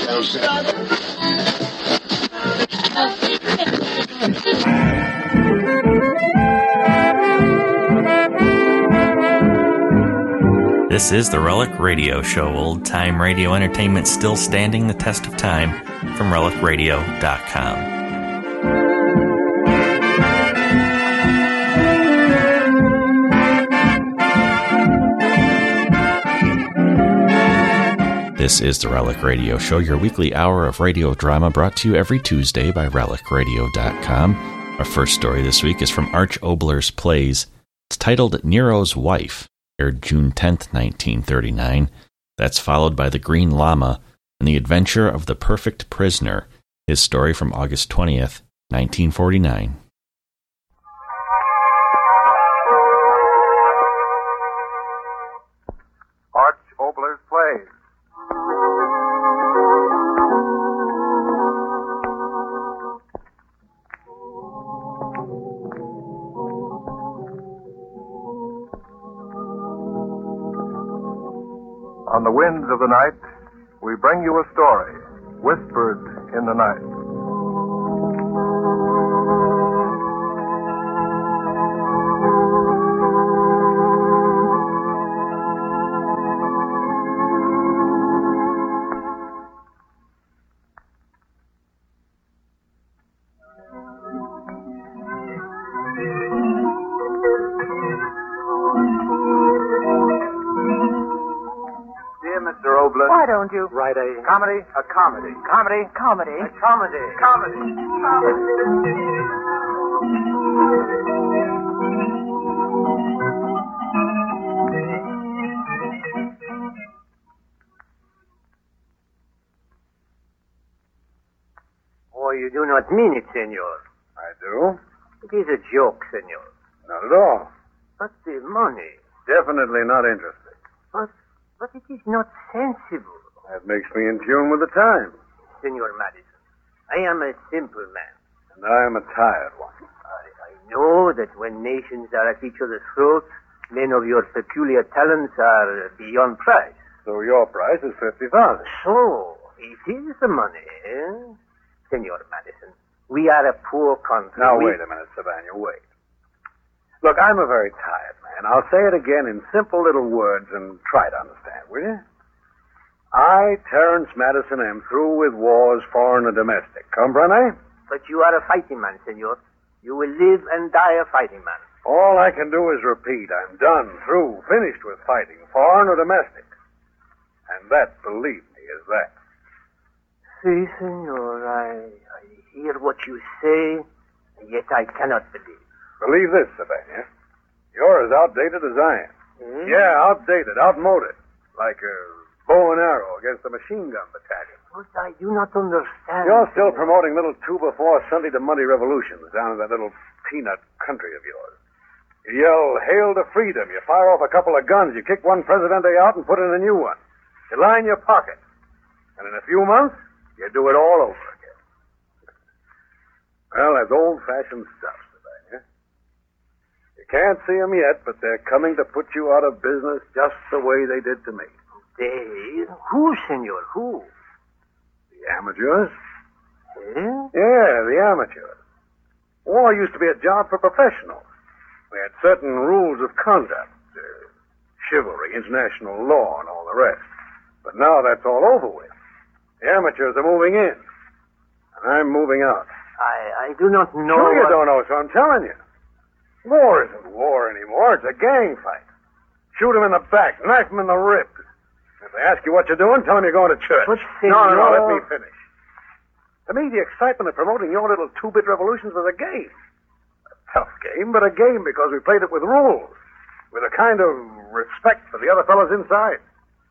This is the Relic Radio Show, old-time radio entertainment still standing the test of time, from relicradio.com. This is the Relic Radio Show, your weekly hour of radio drama brought to you every Tuesday by relicradio.com. Our first story this week is from Arch Obler's Plays. It's titled Nero's Wife, aired June 10th, 1939. That's followed by The Green Llama and The Adventure of the Perfect Prisoner, his story from August 20th, 1949. Arch Obler's Plays. On the winds of the night, we bring you a story, whispered in the night. Why don't you Write a comedy? A comedy. comedy? Comedy. A comedy. Comedy. Oh, you do not mean it, senor. I do. It is a joke, senor. Not at all. But the money. Definitely not interested. But it is not sensible. That makes me in tune with the time. Senor Madison, I am a simple man. And I am a tired one. I know that when nations are at each other's throats, men of your peculiar talents are beyond price. So your price is $50,000. So, it is the money, eh? Senor Madison, we are a poor country. Now, wait a minute, Savannah, wait. Look, I'm a very tired man. I'll say it again in simple little words and try to understand, will you? I, Terence Madison, am through with wars, foreign and domestic. Comprende? But you are a fighting man, senor. You will live and die a fighting man. All I can do is repeat. I'm done, through, finished with fighting, foreign or domestic. And that, believe me, is that. Si, senor, I hear what you say, yet I cannot believe. Believe this, Savannah. You're as outdated as I am. Hmm? Yeah, outdated, outmoded. Like a bow and arrow against a machine gun battalion. But I do not understand. You're still promoting little 2-before Sunday to Monday revolutions down in that little peanut country of yours. You yell, "Hail to freedom." You fire off a couple of guns. You kick one presidente out and put in a new one. You line your pockets. And in a few months, you do it all over again. Well, that's old-fashioned stuff, Savannah. You can't see them yet, but they're coming to put you out of business just the way they did to me. They? Who, senor? Who? The amateurs? Eh? Yeah, the amateurs. War used to be a job for professionals. We had certain rules of conduct, chivalry, international law, and all the rest. But now that's all over with. The amateurs are moving in, and I'm moving out. I do not know. Sure you don't know, so I'm telling you. War isn't war anymore. It's a gang fight. Shoot him in the back, knife him in the ribs. If they ask you what you're doing, tell them you're going to church. But, No, senor... let me finish. To me, the excitement of promoting your little 2-bit revolutions was a game. A tough game, but a game because we played it with rules, with a kind of respect for the other fellows inside.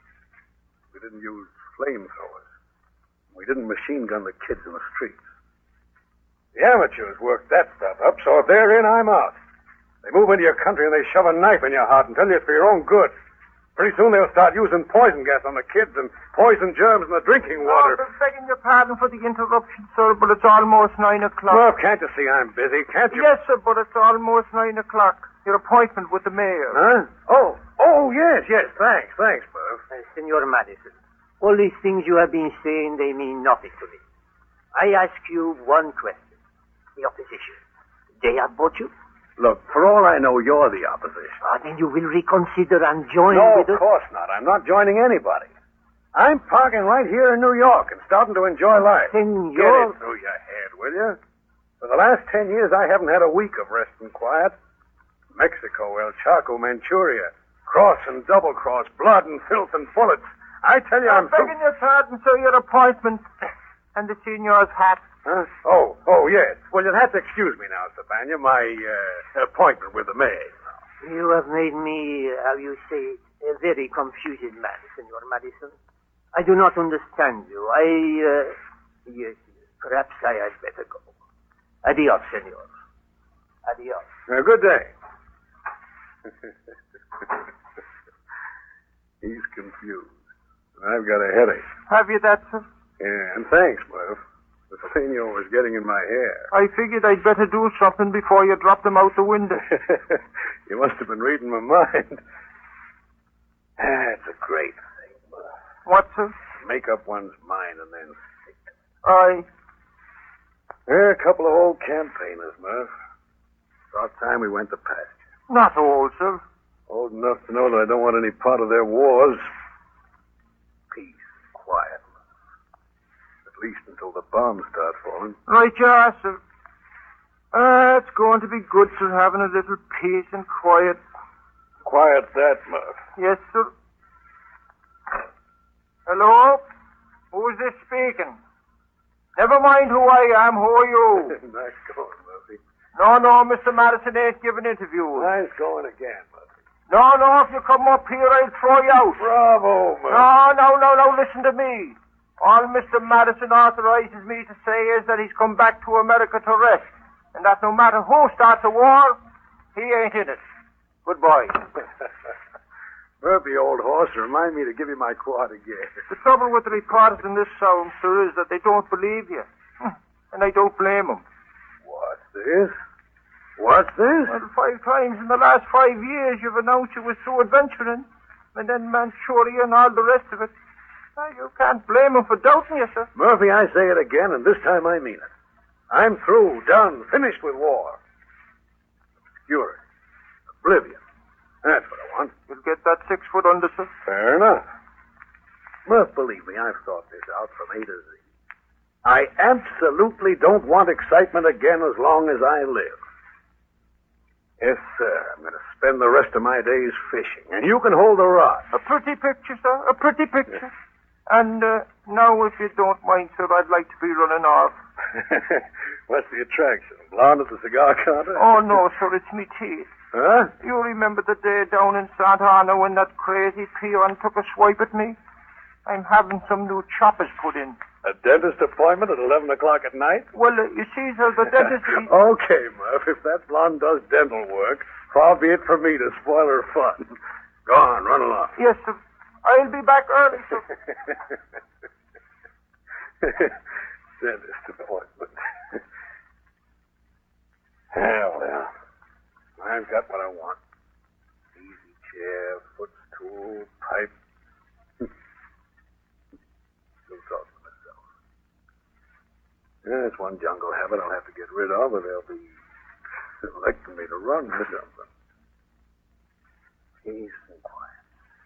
We didn't use flamethrowers. We didn't machine gun the kids in the streets. The amateurs worked that stuff up, so if they're in, I'm out. They move into your country and they shove a knife in your heart and tell you it's for your own good. Pretty soon they'll start using poison gas on the kids and poison germs in the drinking water. Oh, begging your pardon for the interruption, sir, but it's almost 9 o'clock. Well, can't you see I'm busy? Can't you? Yes, sir, but it's almost 9 o'clock. Your appointment with the mayor. Huh? Oh, yes, thanks, Burf. Senor Madison, All these things you have been saying, they mean nothing to me. I ask you one question. The opposition. They have bought you? Look, for all I know, you're the opposition. Then you will reconsider and join No, with of us? course not. I'm not joining anybody. I'm parking right here in New York and starting to enjoy life. Senor? Get it through your head, will you? For the last 10 years, I haven't had a week of rest and quiet. Mexico, El Chaco, Manchuria, cross and double-cross, blood and filth and bullets. I tell you, I'm begging your pardon, sir, your appointment. And the senor's hat. Huh? Oh, yes. Well, you'll have to excuse me now, Stefania. My appointment with the maid. You have made me, how you say, a very confused man, Senor Madison. I do not understand you. Yes, perhaps I had better go. Adios, senor. Adios. Good day. He's confused. And I've got a headache. Have you that, sir? Yeah, and thanks, Murph. The senor was getting in my hair. I figured I'd better do something before you drop them out the window. You must have been reading my mind. It's a great thing, Murph. What, sir? Make up one's mind and then stick to it. Aye. They're a couple of old campaigners, Murph. About time we went to pasture. Not old, sir. Old enough to know that I don't want any part of their wars. Peace, quiet, Murph. At least until the bombs start falling. Right you are, sir. It's going to be good, sir, having a little peace and quiet. Quiet that, Murph. Yes, sir. Hello? Who's this speaking? Never mind who I am. Who are you? Nice going, Murphy. No, Mr. Madison ain't giving interviews. Nice going again, Murphy. No, if you come up here, I'll throw you out. Bravo, Murphy. No, listen to me. All Mr. Madison authorizes me to say is that he's come back to America to rest, and that no matter who starts a war, he ain't in it. Goodbye. Murphy, old horse, remind me to give you my quad again. The trouble with the reporters in this sound, sir, is that they don't believe you. And I don't blame them. What's this? What's this? Well, 5 times in the last 5 years you've announced you was through adventuring, and then Manchuria and all the rest of it. Well, you can't blame them for doubting you, sir. Murphy, I say it again, and this time I mean it. I'm through, done, finished with war. Obscurity. Oblivion. That's what I want. You'll get that 6 foot under, sir. Fair enough. Murph, believe me, I've thought this out from A to Z. I absolutely don't want excitement again as long as I live. Yes, sir. I'm going to spend the rest of my days fishing, and you can hold the rod. A pretty picture, sir. A pretty picture. And now, if you don't mind, sir, I'd like to be running off. What's the attraction? Blonde at the cigar counter? Oh, no, sir, it's me teeth. Huh? You remember the day down in Santa Ana when that crazy peon took a swipe at me? I'm having some new choppers put in. A dentist appointment at 11 o'clock at night? Well, you see, sir, the dentist... Okay, Murph, if that blonde does dental work, far be it from me to spoil her fun. Go on, run along. Yes, sir. I'll be back early, sir. Dentist appointment. Well, I've got what I want. Easy chair, footstool, pipe. Still talking to myself. That's one jungle habit I'll have to get rid of, or they'll be electing me to run or something. Peace and quiet.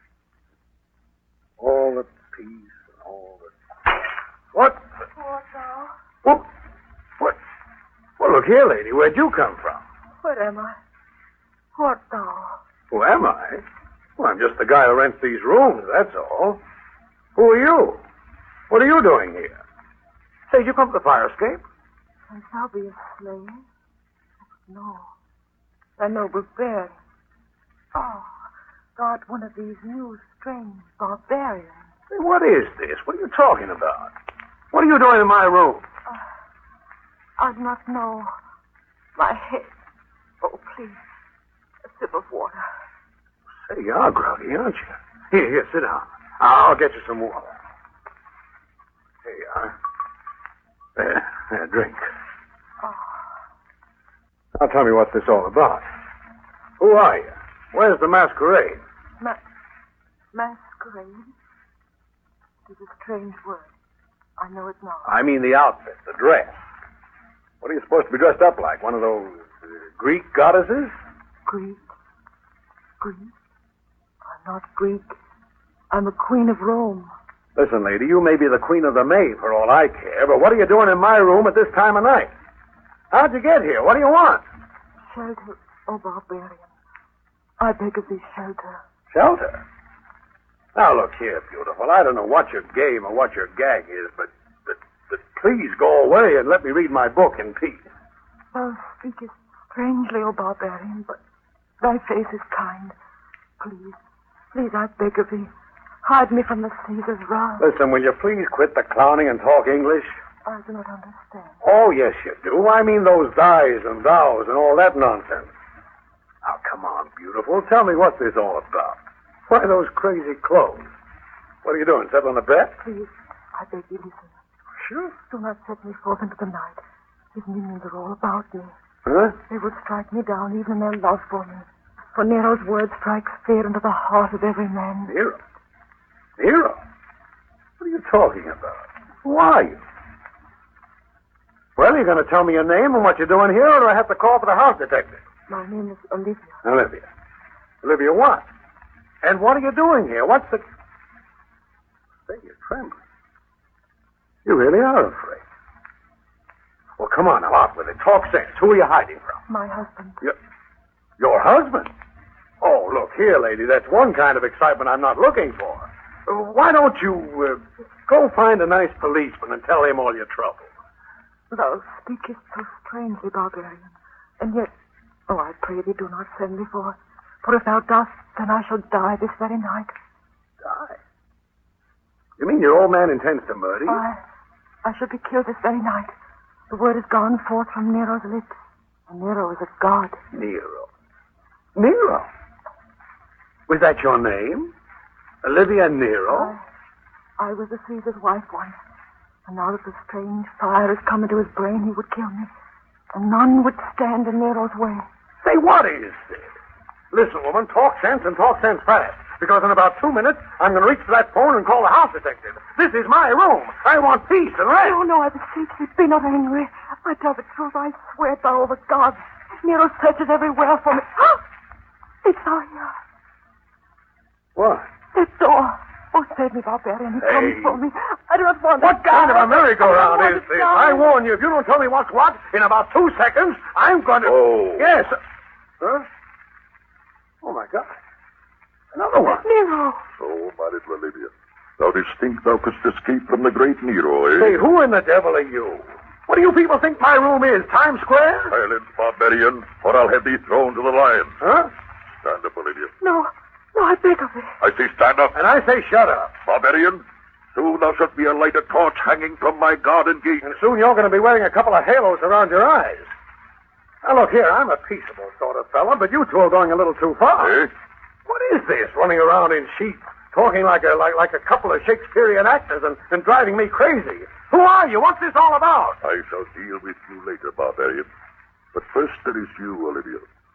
All the peace and all the... What? What now? What? Well, look here, lady. Where'd you come from? Where am I? What now? Who am I? Well, I'm just the guy who rents these rooms, that's all. Who are you? What are you doing here? Say, did you come to the fire escape? And shall be a slave? No. A noble bear. Oh, God, one of these new, strange barbarians. Hey, what is this? What are you talking about? What are you doing in my room? I do not know. My head. Oh, please. A sip of water. Say, you are groggy, aren't you? Here, sit down. I'll get you some water. Here you are. There, drink. Oh. Now tell me what's this all about. Who are you? Where's the masquerade? Masquerade? is a strange word. I know it now. I mean the outfit, the dress. What are you supposed to be dressed up like? One of those Greek goddesses? Greek? Greek? I'm not Greek. I'm a queen of Rome. Listen, lady, you may be the queen of the May for all I care, but what are you doing in my room at this time of night? How'd you get here? What do you want? Shelter, oh barbarian. I beg of thee, shelter. Shelter? Now, look here, beautiful. I don't know what your game or what your gag is, but please go away and let me read my book in peace. Thou speakest strangely, O barbarian, but thy face is kind. Please, I beg of thee, hide me from the Caesar's wrath. Listen, will you please quit the clowning and talk English? I do not understand. Oh, yes, you do. I mean those thys and thous and all that nonsense. Now, come on, beautiful. Tell me what this all about. Why those crazy clothes? What are you doing, settling a bet? Please, I beg you, listen. Sure. Do not set me forth into the night. His minions are all about me. Huh? They would strike me down even in their love for me. For Nero's word strikes fear into the heart of every man. Nero? Nero? What are you talking about? Who are you? Well, you're going to tell me your name and what you're doing here, or do I have to call for the house detective? My name is Olivia. Olivia. Olivia what? And what are you doing here? What's the... Say, you're trembling. You really are afraid. Well, come on, now, out with it. Talk sense. Who are you hiding from? My husband. Your husband? Oh, look here, lady. That's one kind of excitement I'm not looking for. Why don't you go find a nice policeman and tell him all your trouble? Thou speakest so strangely, barbarian. And yet, I pray thee, do not send me forth. For if thou dost, then I shall die this very night. Die? You mean your old man intends to murder you? I shall be killed this very night. The word has gone forth from Nero's lips. And Nero is a god. Nero? Nero? Was that your name? Olivia Nero? I was the Caesar's wife once. And now that the strange fire has come into his brain, he would kill me. And none would stand in Nero's way. Say, what is this? Listen, woman, talk sense and talk sense fast. Because in about 2 minutes, I'm going to reach for that phone and call the house detective. This is my room. I want peace and rest. No, I beseech thee, be not angry. I tell the truth. I swear by all the gods. Nero searches everywhere for me. It's all here. What? This door. Oh, save me, barbarian. He comes for me. I do not want What kind of a merry-go-round is this? die. I warn you, if you don't tell me what's what, in about 2 seconds, I'm going to... Oh. Yes. Huh? Oh, my God. Another one. Nero. So, my little Olivia, thou didst think thou couldst escape from the great Nero, eh? Say, who in the devil are you? What do you people think my room is, Times Square? Silence, barbarian, or I'll have thee thrown to the lions. Huh? Stand up, Olivia. No, I beg of thee. I say stand up. And I say shut up. Barbarian, soon thou shalt be a lighted torch hanging from my garden gate. And soon you're going to be wearing a couple of halos around your eyes. Now, look here, I'm a peaceable sort of fella, but you two are going a little too far. Eh? What is this, running around in sheep, talking like a couple of Shakespearean actors and driving me crazy? Who are you? What's this all about? I shall deal with you later, barbarian. But first there is you, Olivia.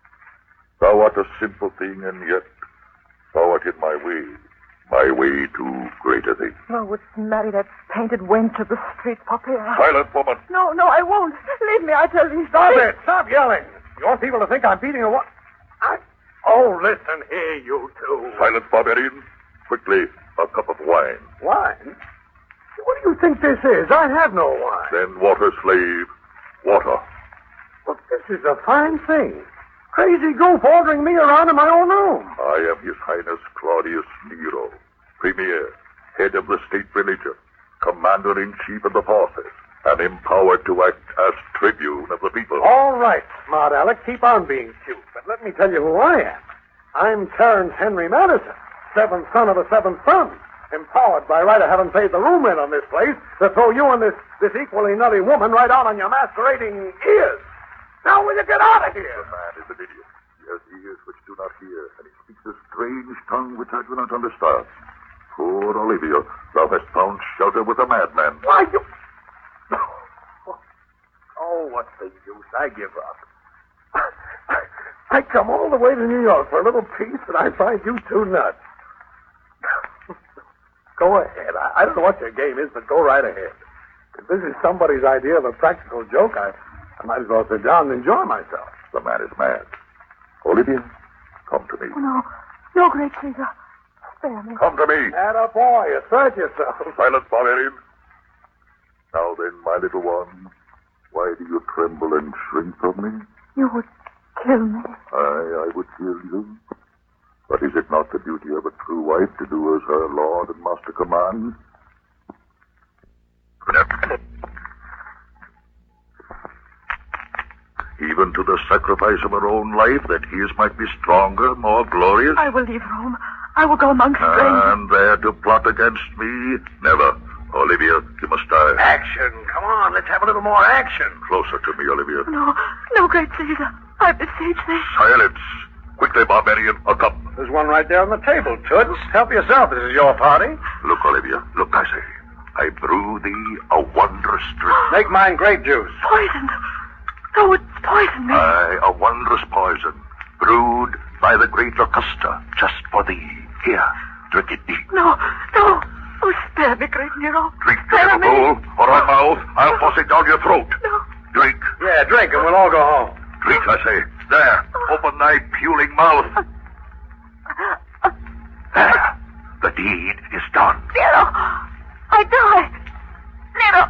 Thou art a simple thing, and yet thou art in my way to greater things. Thou wouldst marry that painted wench of the street, Popea. Silent, woman. No, I won't. Leave me, I tell thee. Stop it! Stop yelling! You want people to think I'm beating a what? Oh, listen here, you two. Silent, barbarian. Quickly, a cup of wine. Wine? What do you think this is? I have no wine. Then water, slave. Water. Look, this is a fine thing. Crazy goof ordering me around in my own room. I am His Highness Claudius Nero, Premier, head of the state religion, Commander-in-Chief of the forces, and empowered to act as tribune of the people. All right, smart Alec, keep on being cute. But let me tell you who I am. I'm Terence Henry Madison, seventh son of a seventh son, empowered by right of having paid the room rent on this place to throw you and this equally nutty woman right out on your masquerading ears. Now will you get out of here? The man is an idiot. He has ears which do not hear, and he speaks a strange tongue which I do not understand. Poor Olivia, thou hast found shelter with a madman. Why, you... Oh, what's the use? I give up. I come all the way to New York for a little peace, and I find you two nuts. Go ahead. I don't know what your game is, but go right ahead. If this is somebody's idea of a practical joke, I might as well sit down and enjoy myself. The man is mad. Olivia, come to me. Oh, no. No, Great Caesar. Spare me. Come to me. Atta boy, assert yourself. Silence, barbarian. Now then, my little one, why do you tremble and shrink from me? You would kill me. I would kill you. But is it not the duty of a true wife to do as her lord and master commands? Even to the sacrifice of her own life, that his might be stronger, more glorious? I will leave Rome. I will go among strangers. And there to plot against me? Never. Olivia, you must die. Action. Come on, let's have a little more action. Closer to me, Olivia. No, Great Caesar. I beseech thee. Silence. Quickly, barbarian, a cup. There's one right there on the table, Toots. Help yourself. This is your party. Look, Olivia. Look, I say. I brew thee a wondrous drink. Make mine grape juice. Poisoned. No, it's poisoned me. Aye, a wondrous poison, brewed by the great Locusta, just for thee. Here, drink it deep. No. Oh, spare me, Great Nero. Drink, you Spare little me. fool, or my mouth, I'll force it down your throat. No. Drink. Yeah, drink, and we'll all go home. Drink, I say. There, open thy puling mouth. There, the deed is done. Nero, I die. Nero.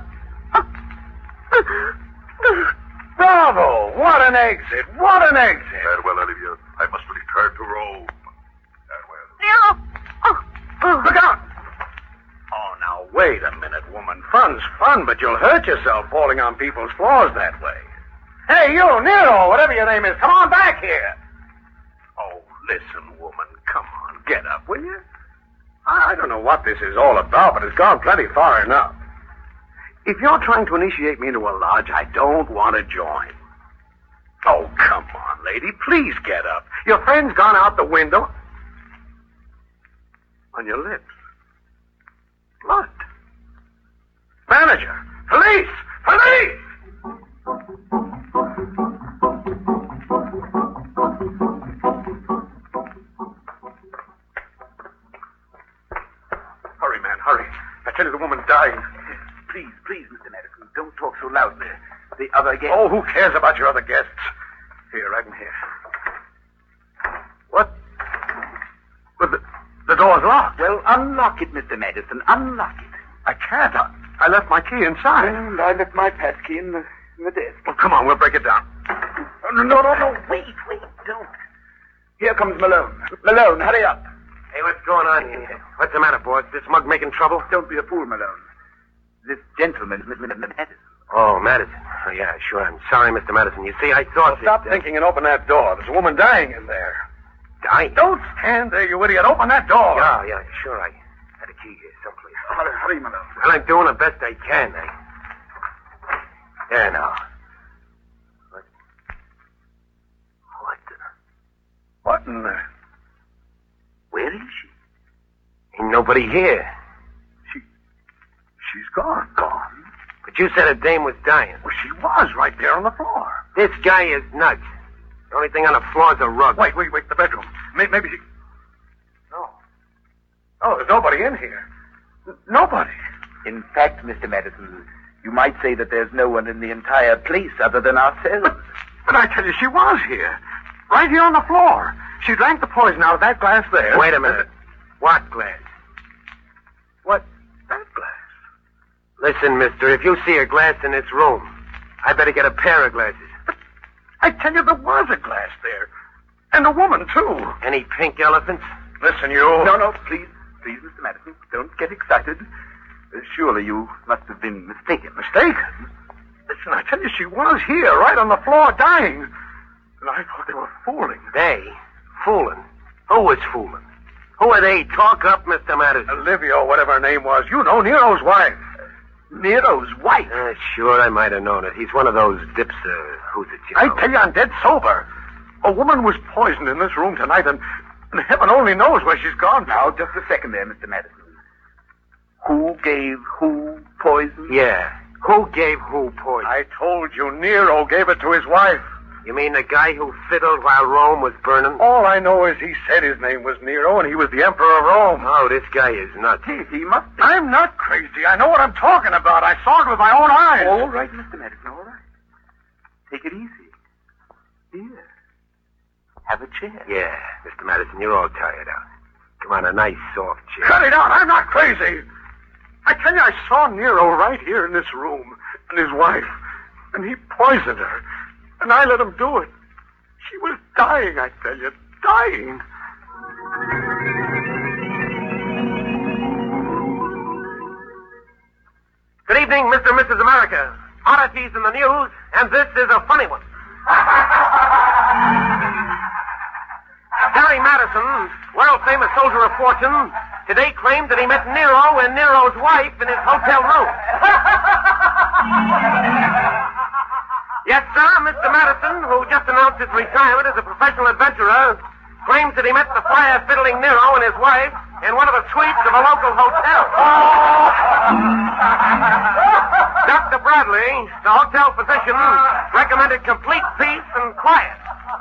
Bravo! What an exit! What an exit! Farewell, Olivia. I must return to Rome. Farewell. Nero. Look out! Oh, now, wait a minute, woman. Fun's fun, but you'll hurt yourself falling on people's floors that way. Hey, you, Nero, whatever your name is, come on back here. Oh, listen, woman, come on, get up, will you? I don't know what this is all about, but it's gone plenty far enough. If you're trying to initiate me into a lodge, I don't want to join. Oh, come on, lady, please get up. Your friend's gone out the window. On your lips. Blood. Manager! Police! Police! Hurry, man, hurry. I tell you, the woman's dying. Please, Mr. Madison, don't talk so loudly. The other guests... Oh, who cares about your other guests? Here, right in here. What? Well, the door's locked. Well, unlock it, Mr. Madison. Unlock it. I can't. I left my key inside. And I left my passkey in the desk. Well, come on, we'll break it down. No. Wait, don't. Here comes Malone. Malone, hurry up. Hey, what's going on here? What's the matter, boss? This mug making trouble? Don't be a fool, Malone. This gentleman is Mr. Madison. Oh, Madison. Oh, yeah, sure. I'm sorry, Mr. Madison. You see, I thought... Stop thinking and open that door. There's a woman dying in there. Dying? Don't stand there, you idiot. Open that door. Yeah, sure. I had a key here someplace. Hurry, Malone. Well, I'm doing the best I can. There now. What in the... Where is she? Ain't nobody here. She's gone. Gone? But you said a dame was dying. Well, she was right there on the floor. This guy is nuts. The only thing on the floor is a rug. Wait, the bedroom. Maybe she... No. Oh, there's nobody in here. Nobody. In fact, Mr. Madison, you might say that there's no one in the entire place other than ourselves. But I tell you, she was here. Right here on the floor. She drank the poison out of that glass there. Wait a minute. What glass? What? That glass. Listen, mister, if you see a glass in this room, I better get a pair of glasses. But I tell you, there was a glass there. And a woman, too. Any pink elephants? Listen, you... No, please, Mr. Madison, don't get excited. Surely you must have been mistaken. Mistaken? Listen, I tell you, she was here, right on the floor, dying. And I thought they were fooling. They? Fooling? Who was fooling? Who are they? Talk up, Mr. Madison. Olivia, or whatever her name was. You know, Nero's wife. Nero's wife? Sure, I might have known it. He's one of those dips, who's it, you know? I tell you, I'm dead sober. A woman was poisoned in this room tonight, and heaven only knows where she's gone. Now, just a second there, Mr. Madison. Who gave who poison? Yeah. Who gave who poison? I told you Nero gave it to his wife. You mean the guy who fiddled while Rome was burning? All I know is he said his name was Nero and he was the Emperor of Rome. Oh, this guy is nuts. He must be. I'm not crazy. I know what I'm talking about. I saw it with my own eyes. All right, Mr. Madison, all right. Take it easy. Here. Have a chair. Yeah, Mr. Madison, you're all tired out. Come on, a nice soft chair. Cut it out. I'm not crazy. I tell you, I saw Nero right here in this room and his wife. And he poisoned her. And I let him do it. She was dying, I tell you. Dying. Good evening, Mr. and Mrs. America. Oddities in the news, and this is a funny one. Harry Madison, world-famous soldier of fortune, today claimed that he met Nero and Nero's wife in his hotel room. Yes, sir, Mr. Madison, who just announced his retirement as a professional adventurer, claims that he met the fire-fiddling Nero and his wife in one of the suites of a local hotel. Dr. Bradley, the hotel physician, recommended complete peace and quiet.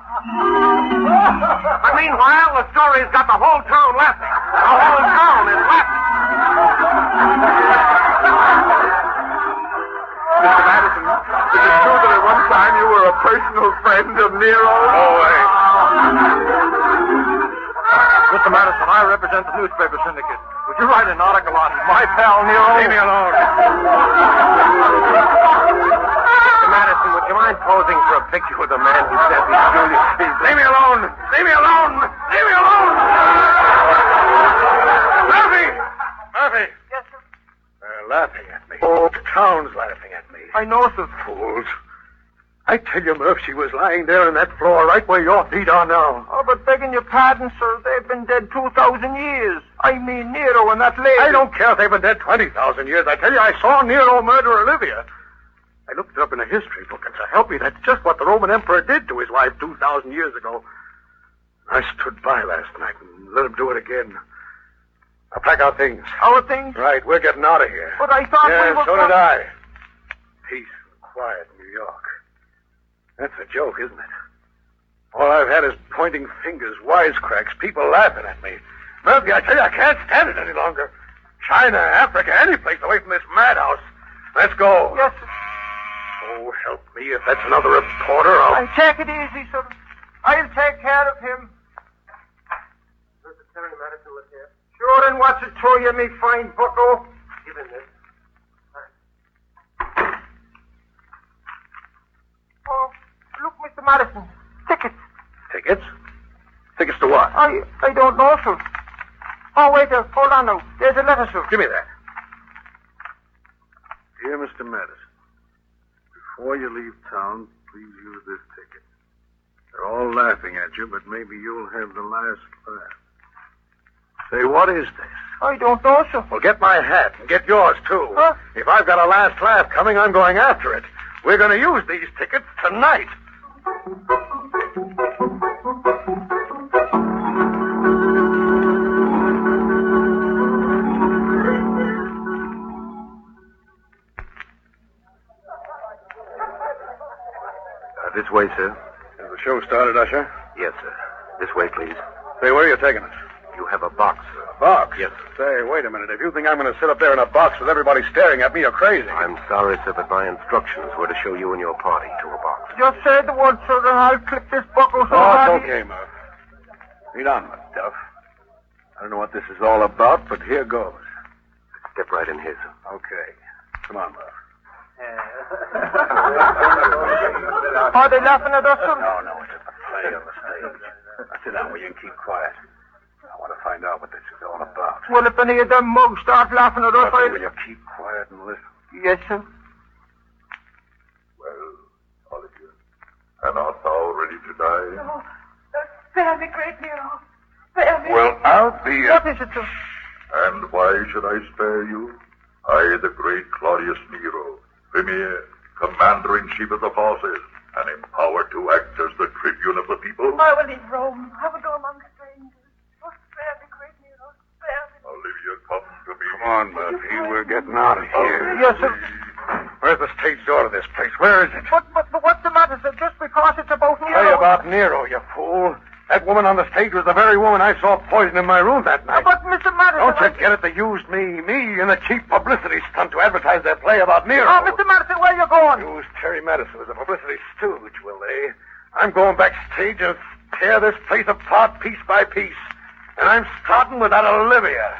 But meanwhile, the story's got the whole town laughing. The whole town is laughing. Mr. Madison, is it true that at one time you were a personal friend of Nero? Oh, wait. Mr. Madison, I represent the newspaper syndicate. Would you write an article on my pal Nero? Leave me alone. Mr. Madison, would you mind posing for a picture with the man who said he's Julius Caesar? Leave me alone. Leave me alone. Leave me alone. Murphy! Murphy! Yes, sir. They're laughing at me. Oh, the town's laughing at me. I know, sir. Fools. I tell you, Murph, she was lying there on that floor right where your feet are now. Oh, but begging your pardon, sir, they've been dead 2,000 years. I mean Nero and that lady. I don't care if they've been dead 20,000 years. I tell you, I saw Nero murder Olivia. I looked it up in a history book, and so help me, that's just what the Roman emperor did to his wife 2,000 years ago. I stood by last night and let him do it again. Now, pack our things. Our things? Right, we're getting out of here. But I thought we Yeah, were... so did I. Peace and quiet in New York. That's a joke, isn't it? All I've had is pointing fingers, wisecracks, people laughing at me. Murphy, I tell you, I can't stand it any longer. China, Africa, any place away from this madhouse. Let's go. Yes, sir. Oh, help me. If that's another reporter, I'll... Take it easy, sir. I'll take care of him. Does Harry Madison live here? Sure, and what's it to you, me fine bucko? Give him this. Oh, look, Mr. Madison. Tickets. Tickets? Tickets to what? I don't know, sir. Oh, wait, hold on now. There's a letter, sir. Give me that. Dear Mr. Madison, before you leave town, please use this ticket. They're all laughing at you, but maybe you'll have the last laugh. Say, what is this? I don't know, sir. Well, get my hat and get yours, too. Huh? If I've got a last laugh coming, I'm going after it. We're going to use these tickets tonight. This way, sir. Has the show started, Usher? Yes, sir. This way, please. Say, where are you taking us? You have a box, sir. A box? Yes. Say, wait a minute. If you think I'm going to sit up there in a box with everybody staring at me, you're crazy. I'm sorry, sir, but my instructions were to show you and your party to a box. Just say the word, sir, and I'll clip this buckle so Oh, hard. it's okay, Murph. Read on, McDuff. I don't know what this is all about, but here goes. Step right in here, sir. Okay. Come on, Murph. Are they laughing at us, sir? No, it's just a play on the stage. Now sit down where you can keep quiet. I want to find out what this is all about. Well, if any of them mugs start laughing at us, Murphy, will you keep quiet and listen? Yes, sir. Well, Olivia, and art thou ready to die? Oh, spare me, great Nero. Spare me. Well, I'll be... What is it, sir? And why should I spare you? I, the great Claudius Nero, Premier, Commander-in-Chief of the forces, and empowered to act as the tribune of the people. I will leave Rome. I will go among strangers. Oh, spare me, great Nero. Spare me. Olivia, come to me. Come on, Murphy. We're getting out of here. Yes, sir. Where's Where's the stage door to this place? Where is it? But what's the matter, sir? Just because it's about Nero... Play about Nero, you fool. That woman on the stage was the very woman I saw poison in my room that night. But, Mr. Madison... Don't you get it? They used me in a cheap publicity stunt to advertise their play about Nero. Oh, Mr. Madison, where are you going? Use Terry Madison as a publicity stooge, will they? I'm going backstage and tear this place apart piece by piece. And I'm starting with that Olivia.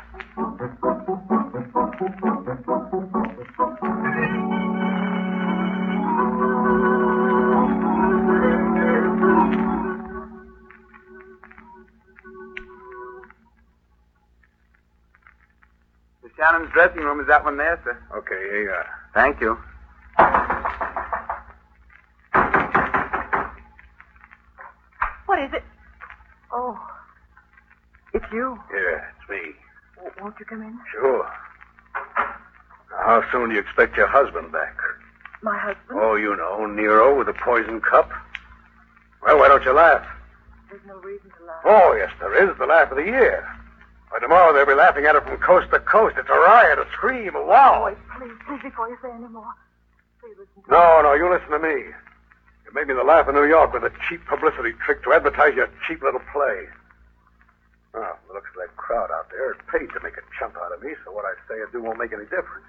Shannon's dressing room is that one there, sir. Okay, here you are. Thank you. What is it? Oh, it's you. Yeah, it's me. Won't you come in? Sure. Now, how soon do you expect your husband back? My husband? Oh, you know, Nero with a poison cup. Well, why don't you laugh? There's no reason to laugh. Oh, yes, there is. The laugh of the year. By tomorrow, they'll be laughing at it from coast to coast. It's a riot, a scream, a wow. Oh, wait, please, before you say any more. Please listen to me. No, you listen to me. You made me the laugh of New York with a cheap publicity trick to advertise your cheap little play. Oh, the looks of that crowd out there is paid to make a chump out of me, so what I say or do won't make any difference.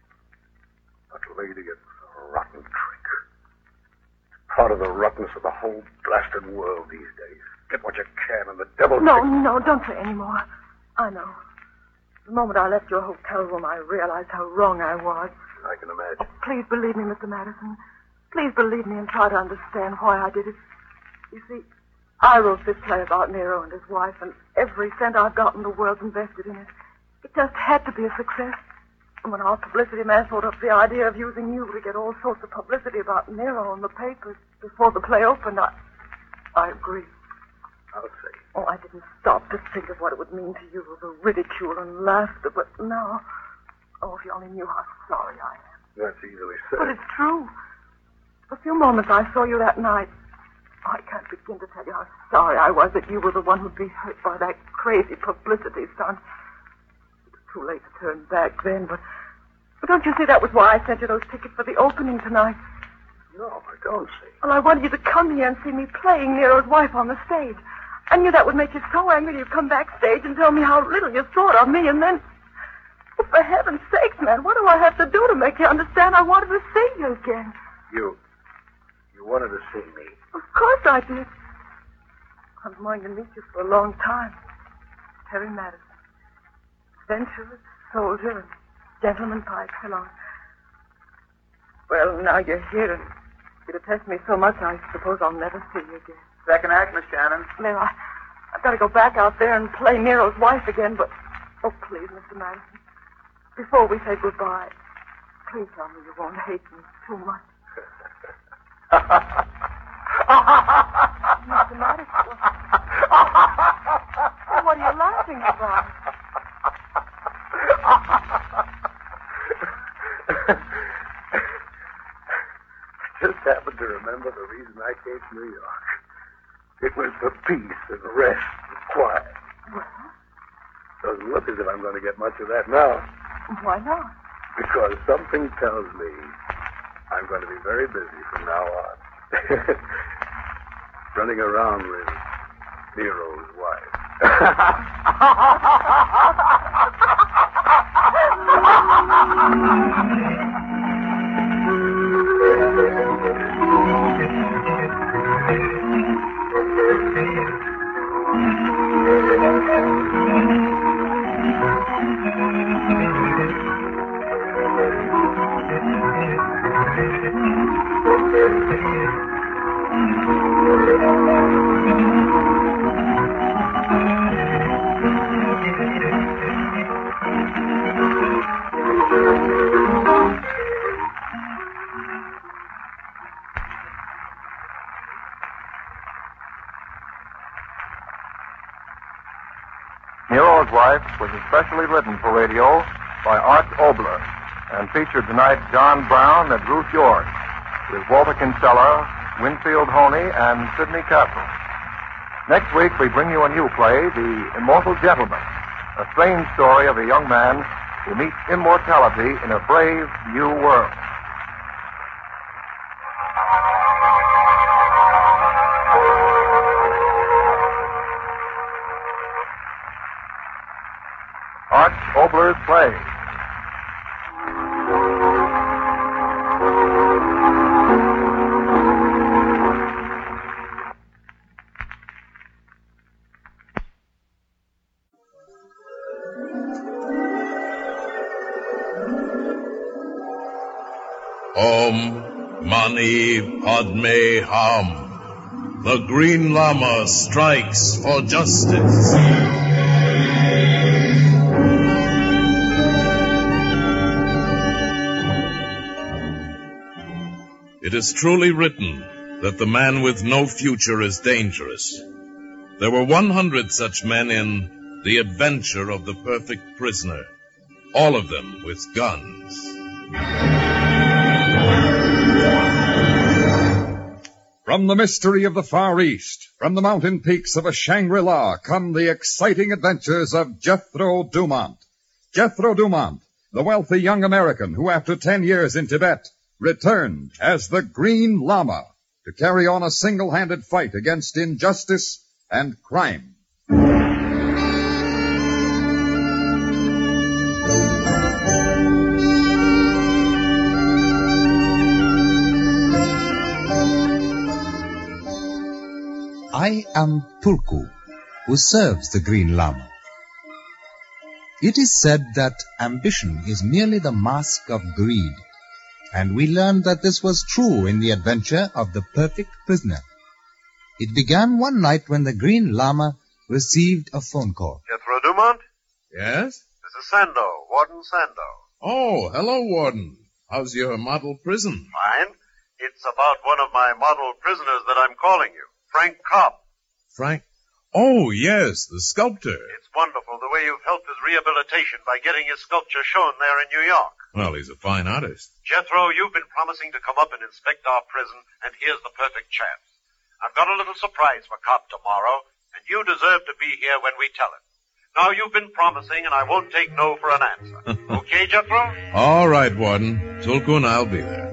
But, lady, it's a rotten trick. It's part of the rottenness of the whole blasted world these days. Get what you can, and the devil... No, don't say any more. I know. The moment I left your hotel room, I realized how wrong I was. I can imagine. Please believe me, Mr. Madison. Please believe me and try to understand why I did it. You see, I wrote this play about Nero and his wife, and every cent I've got in the world's invested in it. It just had to be a success. And when our publicity man thought up the idea of using you to get all sorts of publicity about Nero in the papers before the play opened, I agreed. I'll see. Oh, I didn't stop to think of what it would mean to you, the ridicule and laughter, but now... Oh, if you only knew how sorry I am. That's easily said. But it's true. A few moments I saw you that night. Oh, I can't begin to tell you how sorry I was that you were the one who'd be hurt by that crazy publicity stunt. It was too late to turn back then, but don't you see that was why I sent you those tickets for the opening tonight? No, I don't see. Well, I wanted you to come here and see me playing Nero's wife on the stage. I knew that would make you so angry you'd come backstage and tell me how little you thought of me, and then... Oh, for heaven's sakes, man, what do I have to do to make you understand I wanted to see you again? You wanted to see me? Of course I did. I'm going to meet you for a long time. Terry Madison. Adventurous, soldier, and gentleman pipe. Hello. Well, now you're here, and you detest me so much, I suppose I'll never see you again. Second act, Miss Shannon. Then I've got to go back out there and play Nero's wife again, but... Oh, please, Mr. Madison. Before we say goodbye, please tell me you won't hate me too much. Mr. Madison, what are you laughing about? I just happened to remember the reason I came to New York. It was for peace and rest and quiet. Well? Doesn't look as if I'm going to get much of that now. Why not? Because something tells me I'm going to be very busy from now on. Running around with Nero's Nero's Wife was especially written for radio by Arch Obler and featured tonight John Brown and Ruth York with Walter Kinsella, Winfield Honey, and Sidney Castle. Next week, we bring you a new play, The Immortal Gentleman, a strange story of a young man who meets immortality in a brave new world. play. Om Mani Padme Hum. The Green Lama strikes for justice. It is truly written that the man with no future is dangerous. There were 100 such men in The Adventure of the Perfect Prisoner, all of them with guns. From the mystery of the Far East, from the mountain peaks of a Shangri-La, come the exciting adventures of Jethro Dumont. Jethro Dumont, the wealthy young American who, after 10 years in Tibet, returned as the Green Lama to carry on a single-handed fight against injustice and crime. I am Tulku, who serves the Green Lama. It is said that ambition is merely the mask of greed, and we learned that this was true in the adventure of the Perfect Prisoner. It began one night when the Green Lama received a phone call. Jethro Dumont? Yes? This is Sando, Warden Sando. Oh, hello, Warden. How's your model prison? Fine. It's about one of my model prisoners that I'm calling you, Frank Cobb. Frank? Oh, yes, the sculptor. It's wonderful the way you've helped his rehabilitation by getting his sculpture shown there in New York. Well, he's a fine artist. Jethro, you've been promising to come up and inspect our prison, and here's the perfect chance. I've got a little surprise for Cobb tomorrow, and you deserve to be here when we tell it. Now, you've been promising, and I won't take no for an answer. Okay, Jethro? All right, Warden. Tulku and I'll be there.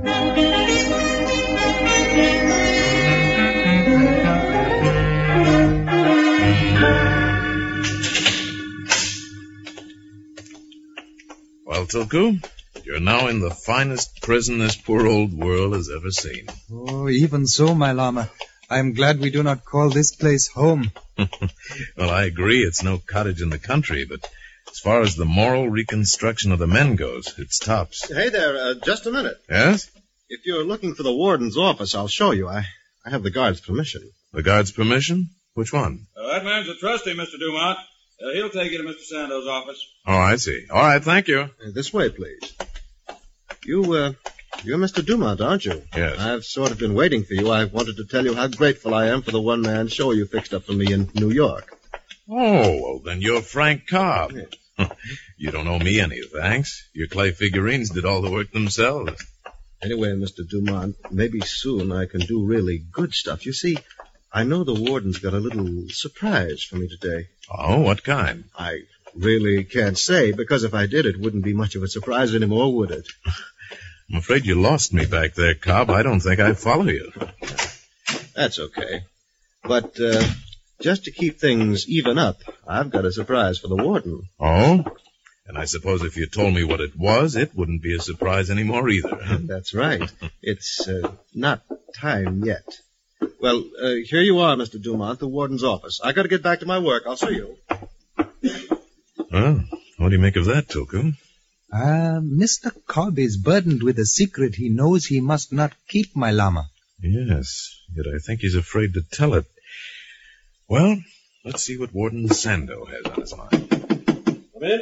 Well, Tulku, you're now in the finest prison this poor old world has ever seen. Oh, even so, my Lama. I'm glad we do not call this place home. Well, I agree it's no cottage in the country, but as far as the moral reconstruction of the men goes, it's tops. Hey there, just a minute. Yes? If you're looking for the warden's office, I'll show you. I have the guard's permission. The guard's permission? Which one? That man's a trustee, Mr. Dumont. He'll take you to Mr. Sando's office. Oh, I see. All right, thank you. This way, please. You're Mr. Dumont, aren't you? Yes. I've sort of been waiting for you. I wanted to tell you how grateful I am for the one-man show you fixed up for me in New York. Oh, well, then you're Frank Cobb. Yes. You don't owe me any thanks. Your clay figurines did all the work themselves. Anyway, Mr. Dumont, maybe soon I can do really good stuff. You see, I know the warden's got a little surprise for me today. Oh, what kind? I really can't say, because if I did, it wouldn't be much of a surprise anymore, would it? I'm afraid you lost me back there, Cobb. I don't think I follow you. That's okay. But, just to keep things even up, I've got a surprise for the warden. Oh? And I suppose if you told me what it was, it wouldn't be a surprise anymore either. That's right. It's not time yet. Well, here you are, Mr. Dumont, the warden's office. I got to get back to my work. I'll see you. Well, what do you make of that, Tulku? Mr. Cobb is burdened with a secret he knows he must not keep, my Lama. Yes, yet I think he's afraid to tell it. Well, let's see what Warden Sando has on his mind. Come in.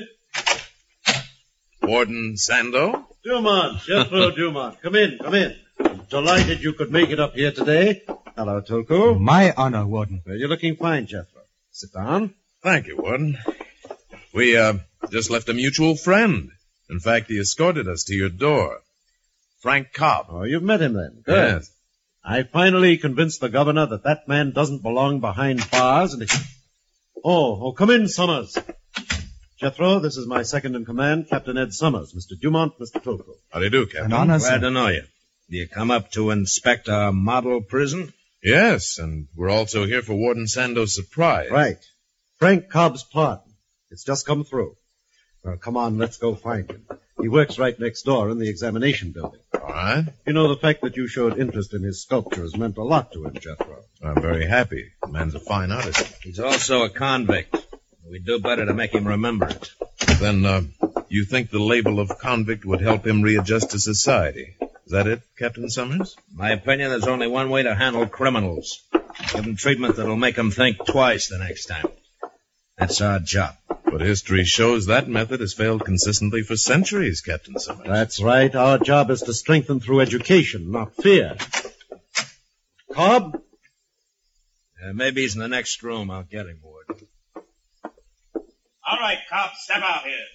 Warden Sando? Dumont, Jethro Dumont. Come in, come in. Delighted you could make it up here today. Hello, Tulku. My honor, Warden. Well, you're looking fine, Jethro. Sit down. Thank you, Warden. We, just left a mutual friend. In fact, he escorted us to your door. Frank Cobb. Oh, you've met him then. Good. Yes. I finally convinced the governor that man doesn't belong behind bars and... Oh, come in, Summers. Jethro, this is my second in command, Captain Ed Summers. Mr. Dumont, Mr. Tulku. How do you do, Captain? An honor, Glad to know you. Do you come up to inspect our model prison? Yes, and we're also here for Warden Sando's surprise. Right. Frank Cobb's pardon. It's just come through. Well, come on, let's go find him. He works right next door in the examination building. All right. You know, the fact that you showed interest in his sculptures meant a lot to him, Jethro. I'm very happy. The man's a fine artist. He's also a convict. We'd do better to make him remember it. Then, you think the label of convict would help him readjust to society? Is that it, Captain Summers? In my opinion, there's only one way to handle criminals. Give them treatment that'll make them think twice the next time. That's our job. But history shows that method has failed consistently for centuries, Captain Summers. That's right. Our job is to strengthen through education, not fear. Cobb? Maybe he's in the next room. I'll get him, Ward. All right, Cobb, step out here.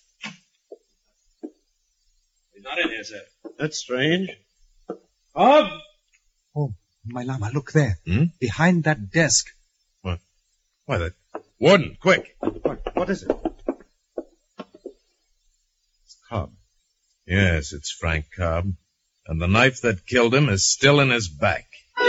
He's not in here, sir. That's strange. Cobb? Oh, my Lama, look there. Hmm? Behind that desk. What? Why, that... Warden, quick! What is it? It's Cobb. Yes, it's Frank Cobb. And the knife that killed him is still in his back.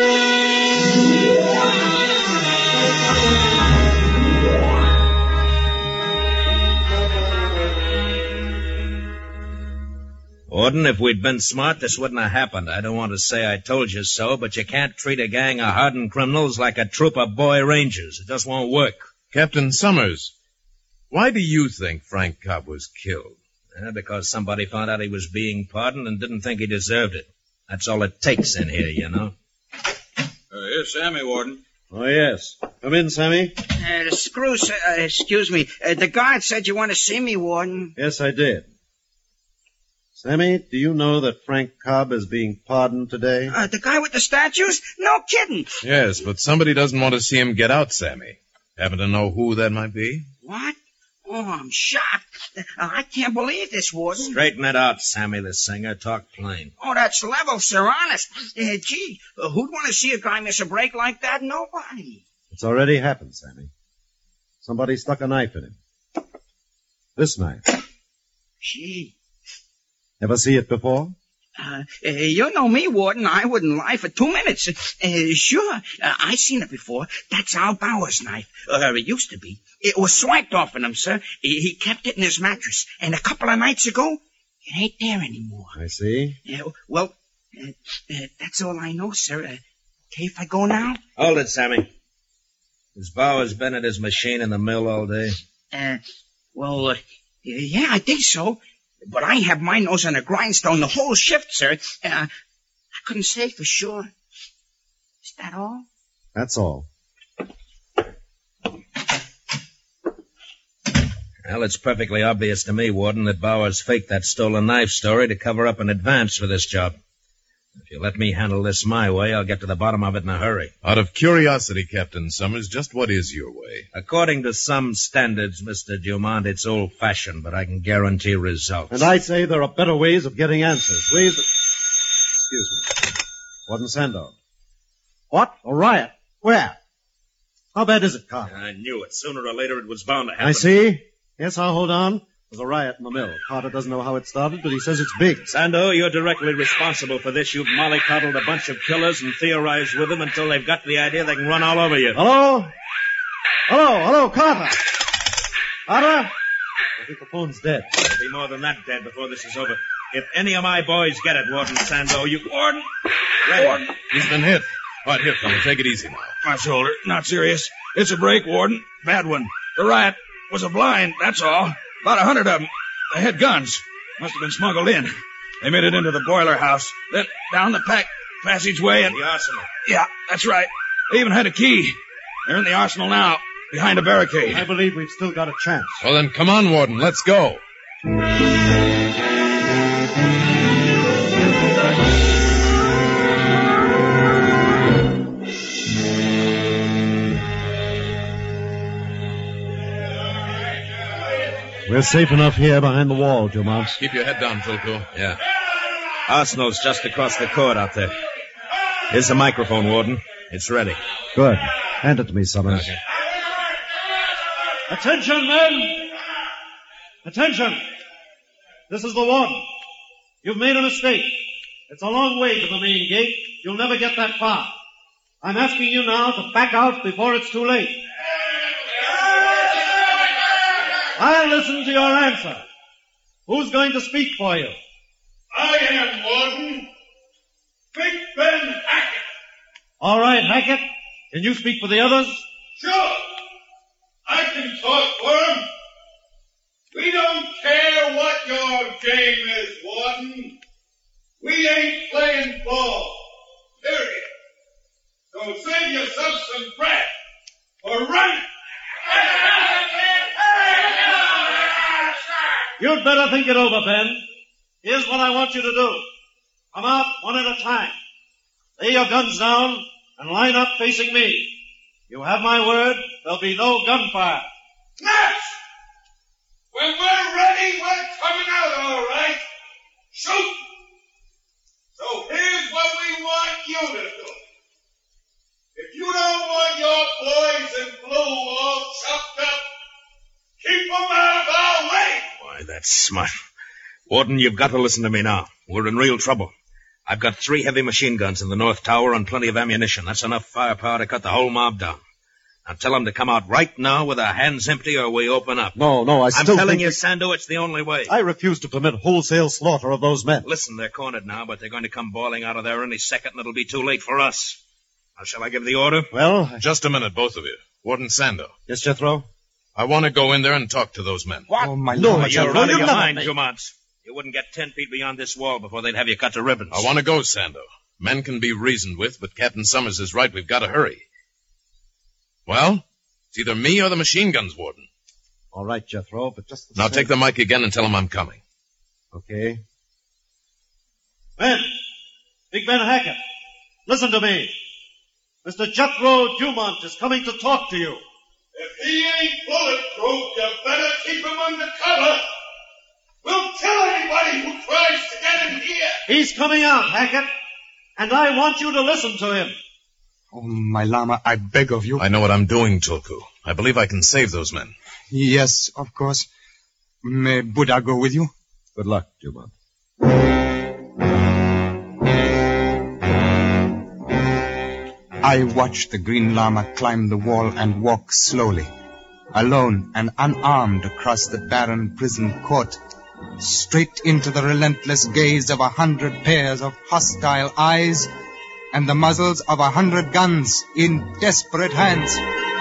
Warden, if we'd been smart, this wouldn't have happened. I don't want to say I told you so, but you can't treat a gang of hardened criminals like a troop of boy rangers. It just won't work. Captain Summers, why do you think Frank Cobb was killed? Because somebody found out he was being pardoned and didn't think he deserved it. That's all it takes in here, you know. Here's Sammy, Warden. Oh, yes. Come in, Sammy. The screw, excuse me. The guard said you want to see me, Warden. Yes, I did. Sammy, do you know that Frank Cobb is being pardoned today? The guy with the statues? No kidding. Yes, but somebody doesn't want to see him get out, Sammy. Happen to know who that might be? What? Oh, I'm shocked. I can't believe this, Warden. Straighten it out, Sammy the singer. Talk plain. Oh, that's level, sir, honest. Gee, who'd want to see a guy miss a break like that? Nobody. It's already happened, Sammy. Somebody stuck a knife in him. This knife. Gee. Ever see it before? You know me, Warden. I wouldn't lie for 2 minutes. Sure, I seen it before. That's Al Bauer's knife. It used to be. It was swiped off of him, sir. He kept it in his mattress. And a couple of nights ago, it ain't there anymore. I see. Well, that's all I know, sir. Okay if I go now? Hold it, Sammy. Has Bowers been at his machine in the mill all day? Yeah, I think so. But I have my nose on a grindstone the whole shift, sir. I couldn't say for sure. Is that all? That's all. Well, it's perfectly obvious to me, Warden, that Bowers faked that stolen knife story to cover up an advance for this job. If you let me handle this my way, I'll get to the bottom of it in a hurry. Out of curiosity, Captain Summers, just what is your way? According to some standards, Mr. Dumont, it's old-fashioned, but I can guarantee results. And I say there are better ways of getting answers. Ways that... Excuse me. Warden Sandow. What? A riot? Where? How bad is it, Carter? I knew it. Sooner or later it was bound to happen. I see. Yes, I'll hold on. There's a riot in the mill. Carter doesn't know how it started, but he says it's big. Sandow, you're directly responsible for this. You've mollycoddled a bunch of killers and theorized with them until they've got the idea they can run all over you. Hello? Hello, Carter. Carter? I think the phone's dead. It'll be more than that dead before this is over. If any of my boys get it, Warden Sandow, you... Warden! Warden! He's been hit. All right, here, fella, take it easy now. My shoulder. Not serious. It's a break, Warden. Bad one. The riot was a blind, that's all. About 100 of them. They had guns. Must have been smuggled in. They made it into the boiler house. Then down the passageway and... The arsenal. Yeah, that's right. They even had a key. They're in the arsenal now, behind a barricade. I believe we've still got a chance. Well, then come on, Warden. Let's go. We're safe enough here behind the wall, Dumont. Keep your head down, Philco. Yeah. Arsenal's just across the court out there. Here's the microphone, Warden. It's ready. Good. Hand it to me, Summers. Okay. Attention, men! Attention! This is the warden. You've made a mistake. It's a long way to the main gate. You'll never get that far. I'm asking you now to back out before it's too late. I'll listen to your answer. Who's going to speak for you? I am, Warden. Big Ben Hackett. All right, Hackett. Can you speak for the others? Sure. I can talk for them. We don't care what your game is, Warden. We ain't playing ball. Period. So save yourself some breath. Or run. You'd better think it over, Ben. Here's what I want you to do. Come out one at a time. Lay your guns down and line up facing me. You have my word, there'll be no gunfire. Nuts! When we're ready, we're coming out all right. Shoot! So here's what we want you to do. If you don't want your boys in blue all chopped up, keep them out of our way. Why, that's smart. Warden, you've got to listen to me now. We're in real trouble. I've got 3 heavy machine guns in the North Tower and plenty of ammunition. That's enough firepower to cut the whole mob down. Now tell them to come out right now with their hands empty or we open up. No, I'm telling you, Sando, it's the only way. I refuse to permit wholesale slaughter of those men. Listen, they're cornered now, but they're going to come boiling out of there any second, and it'll be too late for us. Now, shall I give the order? Well, Just a minute, both of you. Warden Sando. Yes, Jethro? I want to go in there and talk to those men. What? Oh, my no, Lord, you're Jethro, out of you your never- mind, Dumont. You wouldn't get 10 feet beyond this wall before they'd have you cut to ribbons. I want to go, Sando. Men can be reasoned with, but Captain Summers is right. We've got to hurry. Well, it's either me or the machine guns, Warden. All right, Jethro, but just Now take the mic again and tell them I'm coming. Okay. Ben! Big Ben Hackett! Listen to me. Mr. Jethro Dumont is coming to talk to you. If he ain't bulletproof, you better keep him under cover. We'll kill anybody who tries to get in here. He's coming out, Hackett, and I want you to listen to him. Oh, my Lama, I beg of you. I know what I'm doing, Tulku. I believe I can save those men. Yes, of course. May Buddha go with you? Good luck, Dumont. I watched the Green Lama climb the wall and walk slowly, alone and unarmed across the barren prison court, straight into the relentless gaze of 100 pairs of hostile eyes and the muzzles of 100 guns in desperate hands.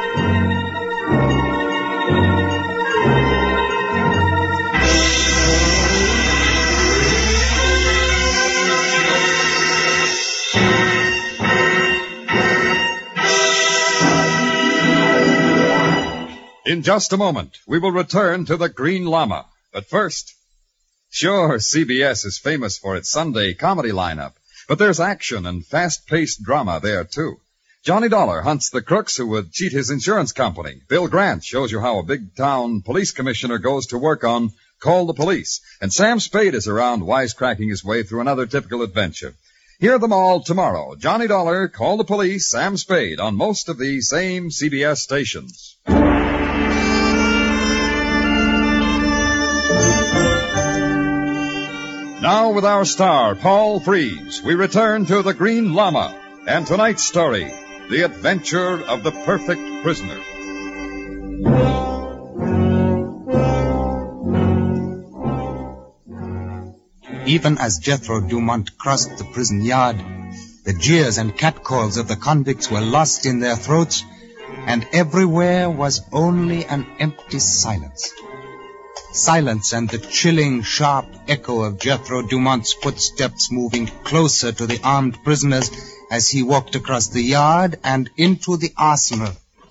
In just a moment, we will return to the Green Llama. But first, sure, CBS is famous for its Sunday comedy lineup, but there's action and fast-paced drama there, too. Johnny Dollar hunts the crooks who would cheat his insurance company. Bill Grant shows you how a big-town police commissioner goes to work on Call the Police. And Sam Spade is around wisecracking his way through another typical adventure. Hear them all tomorrow. Johnny Dollar, Call the Police, Sam Spade on most of the same CBS stations. Now with our star, Paul Frees, we return to the Green Llama and tonight's story, The Adventure of the Perfect Prisoner. Even as Jethro Dumont crossed the prison yard, the jeers and catcalls of the convicts were lost in their throats, and everywhere was only an empty silence. Silence and the chilling, sharp echo of Jethro Dumont's footsteps moving closer to the armed prisoners as he walked across the yard and into the arsenal.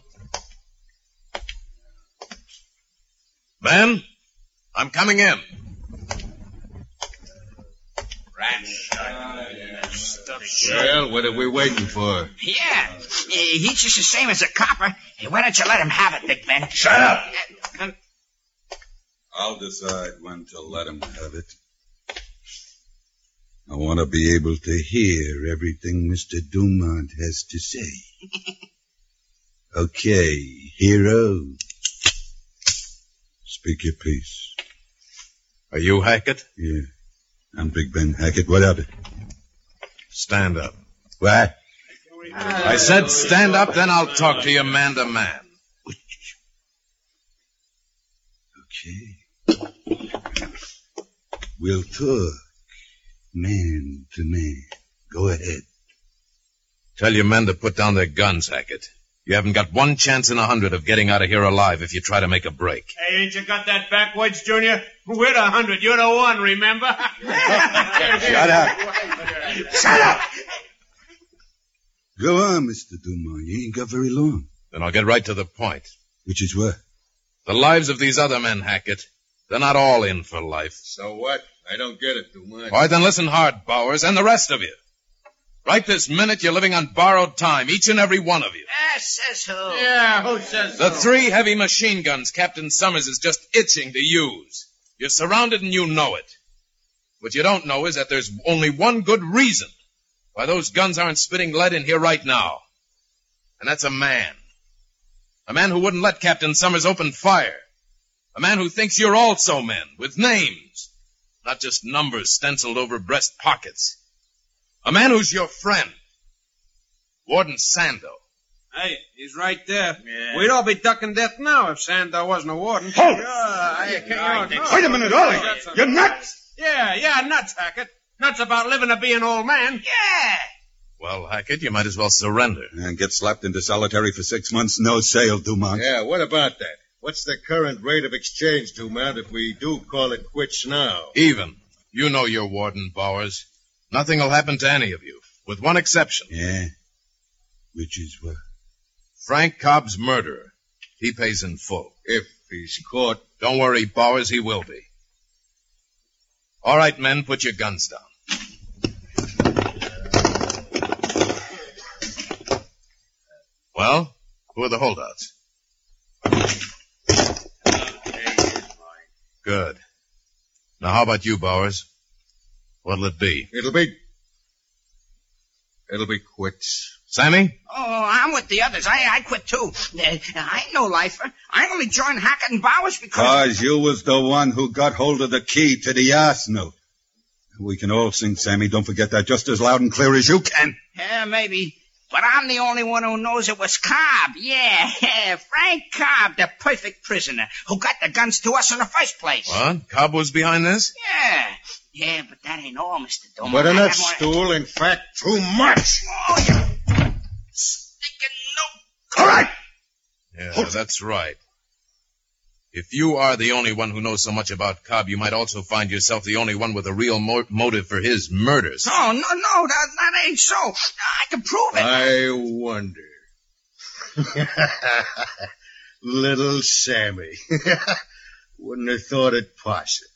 Ben, I'm coming in. Well, what are we waiting for? Yeah, he's just the same as a copper. Hey, why don't you let him have it, Big Ben? Shut up! I'll decide when to let him have it. I want to be able to hear everything Mr. Dumont has to say. Okay, hero. Speak your piece. Are you Hackett? Yeah, I'm Big Ben Hackett. What of it? Stand up. What? I said stand up, then I'll talk to you man to man. We'll talk. Man to man. Go ahead. Tell your men to put down their guns, Hackett. You haven't got one chance in 100 of getting out of here alive if you try to make a break. Hey, ain't you got that backwards, Junior? We're the 100. You're the 1, remember? Shut up. Shut up! Go on, Mr. Dumont. You ain't got very long. Then I'll get right to the point. Which is what? The lives of these other men, Hackett. They're not all in for life. So what? I don't get it, Dumont. All right, then listen hard, Bowers, and the rest of you. Right this minute, you're living on borrowed time, each and every one of you. Says who? Yeah, who says The so? 3 heavy machine guns Captain Summers is just itching to use. You're surrounded and you know it. What you don't know is that there's only one good reason why those guns aren't spitting lead in here right now. And that's a man. A man who wouldn't let Captain Summers open fire. A man who thinks you're also men, with names. Not just numbers stenciled over breast pockets. A man who's your friend. Warden Sando. Hey, he's right there. Yeah. We'd all be ducking death now if Sando wasn't a warden. Hold! Wait a minute, Ollie. You're nuts! Yeah, nuts, Hackett. Nuts about living to be an old man. Yeah. Well, Hackett, you might as well surrender. And get slapped into solitary for 6 months, no sale, Dumont. Yeah, what about that? What's the current rate of exchange, Dumont, if we do call it quits now? Even. You know your warden, Bowers. Nothing will happen to any of you, with one exception. Yeah? Which is what? Frank Cobb's murderer. He pays in full. If he's caught. Don't worry, Bowers, he will be. All right, men, put your guns down. Well, who are the holdouts? Good. Now, how about you, Bowers? What'll it be? It'll be quits. Sammy? Oh, I'm with the others. I quit too. I ain't no lifer. I only joined Hackett and Bowers because... Cause you was the one who got hold of the key to the arsenal. We can all sing, Sammy. Don't forget that just as loud and clear as you can. Yeah, maybe. But I'm the only one who knows it was Cobb. Yeah, Frank Cobb, the perfect prisoner, who got the guns to us in the first place. What? Cobb was behind this? Yeah, but that ain't all, Mr. Dumont. But in that stool, in fact, too much. Oh, you stinking no... All right! Yeah, that's right. If you are the only one who knows so much about Cobb, you might also find yourself the only one with a real motive for his murders. No, that ain't so. I can prove it. I wonder. Little Sammy. Wouldn't have thought it possible.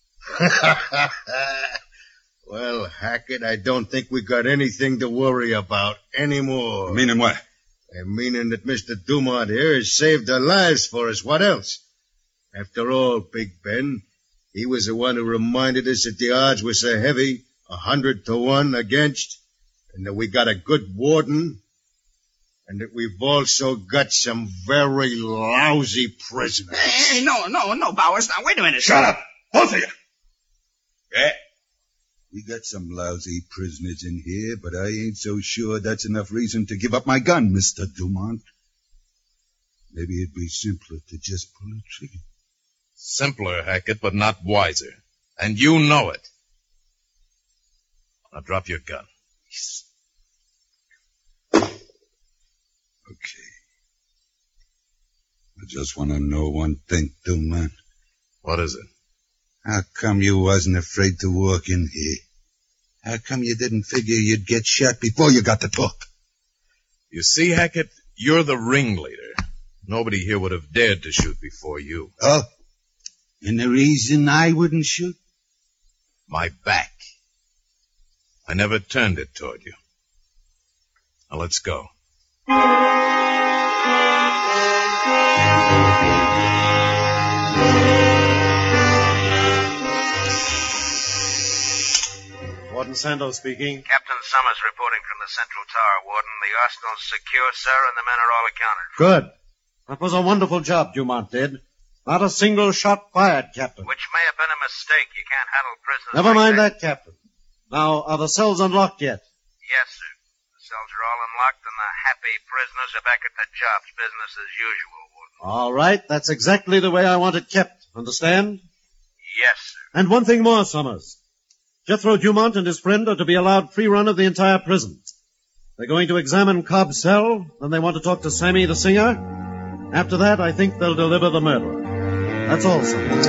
Well, Hackett, I don't think we got anything to worry about anymore. Meaning what? Meaning that Mr. Dumont here has saved our lives for us. What else? After all, Big Ben, he was the one who reminded us that the odds were so heavy, 100 to 1 against, and that we got a good warden, and that we've also got some very lousy prisoners. Hey, no, Bowers. Now, wait a minute. Shut up! Both of you! Yeah. We got some lousy prisoners in here, but I ain't so sure that's enough reason to give up my gun, Mr. Dumont. Maybe it'd be simpler to just pull the trigger. Simpler, Hackett, but not wiser. And you know it. Now drop your gun. Okay. I just want to know one thing, Dumont. What is it? How come you wasn't afraid to walk in here? How come you didn't figure you'd get shot before you got the talk? You see, Hackett, you're the ringleader. Nobody here would have dared to shoot before you. Oh? And the reason I wouldn't shoot? My back. I never turned it toward you. Now let's go. Warden Sando speaking. Captain Summers reporting from the Central Tower, Warden. The arsenal's secure, sir, and the men are all accounted for. Good. That was a wonderful job Dumont did. Not a single shot fired, Captain. Which may have been a mistake. You can't handle prisoners Never like mind that, Captain. Now, are the cells unlocked yet? Yes, sir. The cells are all unlocked, and the happy prisoners are back at their jobs. Business as usual, Warden. All right. That's exactly the way I want it kept. Understand? Yes, sir. And one thing more, Summers. Jethro Dumont and his friend are to be allowed free run of the entire prison. They're going to examine Cobb's cell, then they want to talk to Sammy the singer. After that, I think they'll deliver the murderer. That's all, Summers.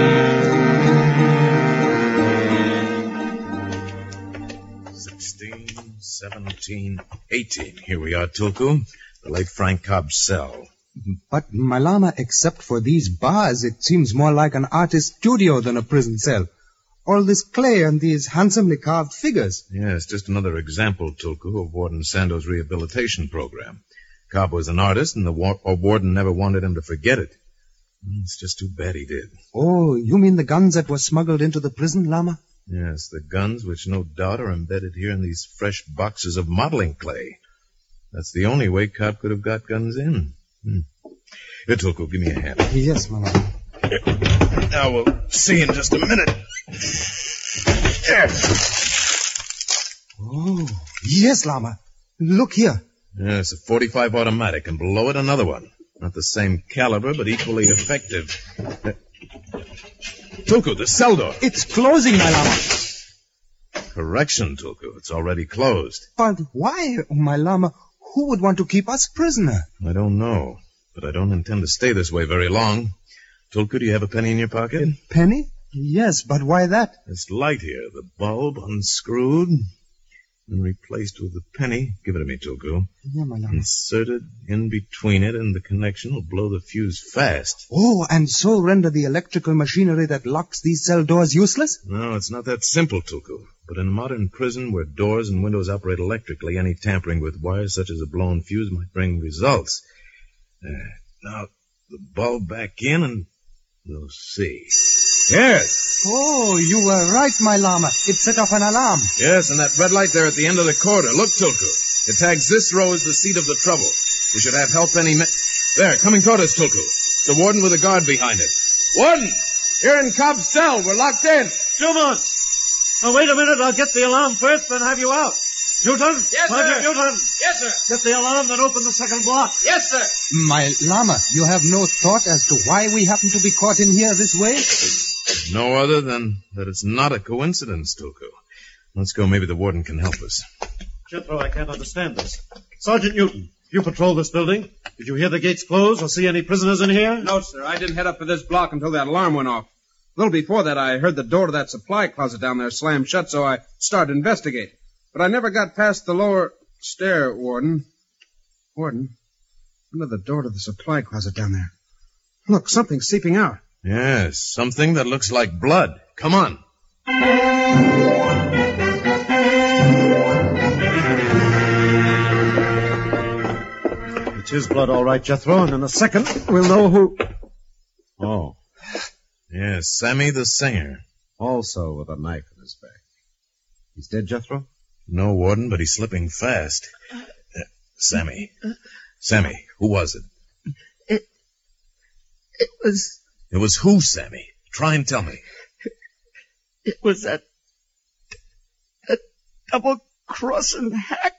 16, 17, 18. Here we are, Tulku. The late Frank Cobb's cell. But, my Lama, except for these bars, it seems more like an artist's studio than a prison cell. All this clay and these handsomely carved figures. Yes, just another example, Tulku, of Warden Sando's rehabilitation program. Cobb was an artist, and the warden never wanted him to forget it. It's just too bad he did. Oh, you mean the guns that were smuggled into the prison, Lama? Yes, the guns which no doubt are embedded here in these fresh boxes of modeling clay. That's the only way Cobb could have got guns in. Here, Tulku, give me a hand. Yes, my Lama. Now we'll see in just a minute. There. Oh, yes, Lama. Look here. Yes, a .45 automatic, and below it another one. Not the same caliber, but equally effective. Tulku, the cell door. It's closing, my Lama. Correction, Tulku. It's already closed. But why, my Lama? Who would want to keep us prisoner? I don't know, but I don't intend to stay this way very long. Tulku, do you have a penny in your pocket? A penny? Yes, but why that? This light here, the bulb unscrewed and replaced with the penny. Give it to me, Tulku. Yeah, my Lama. Inserted in between it, and the connection will blow the fuse fast. Oh, and so render the electrical machinery that locks these cell doors useless? No, it's not that simple, Tulku. But in a modern prison where doors and windows operate electrically, any tampering with wires such as a blown fuse might bring results. Now, the bulb back in, and we'll see. Yes. Oh, you were right, my Lama. It set off an alarm. Yes, and that red light there at the end of the corridor. Look, Tulku. It tags this row as the seat of the trouble. We should have help any minute. There, coming toward us, Tulku. The warden with a guard behind it. Warden! Here in Cobb's cell. We're locked in. Dumont! Now, wait a minute. I'll get the alarm first, then have you out. Newton? Yes, Sergeant sir. Newton! Yes, sir. Get the alarm, then open the second block. Yes, sir. My Lama, you have no thought as to why we happen to be caught in here this way? No other than that it's not a coincidence, Tulku. Let's go. Maybe the warden can help us. Jethro, I can't understand this. Sergeant Newton, you patrol this building. Did you hear the gates close or see any prisoners in here? No, sir. I didn't head up to this block until that alarm went off. A little before that, I heard the door to that supply closet down there slam shut, so I started to investigate. But I never got past the lower stair, Warden. Warden, under the door to the supply closet down there. Look, something's seeping out. Yes, something that looks like blood. Come on. It is blood, all right, Jethro, and in a second we'll know who... Oh. Yes, Sammy the singer. Also with a knife in his back. He's dead, Jethro? No, Warden, but he's slipping fast. Sammy. Sammy, who was it? It was... It was who, Sammy? Try and tell me. It was that double-crossing hack.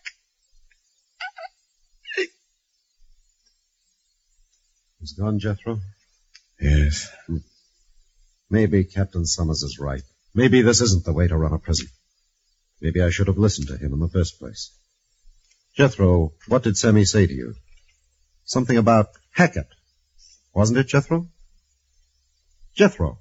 He's gone, Jethro? Yes. Maybe Captain Summers is right. Maybe this isn't the way to run a prison. Maybe I should have listened to him in the first place. Jethro, what did Sammy say to you? Something about Hackett. Wasn't it, Jethro? Jethro.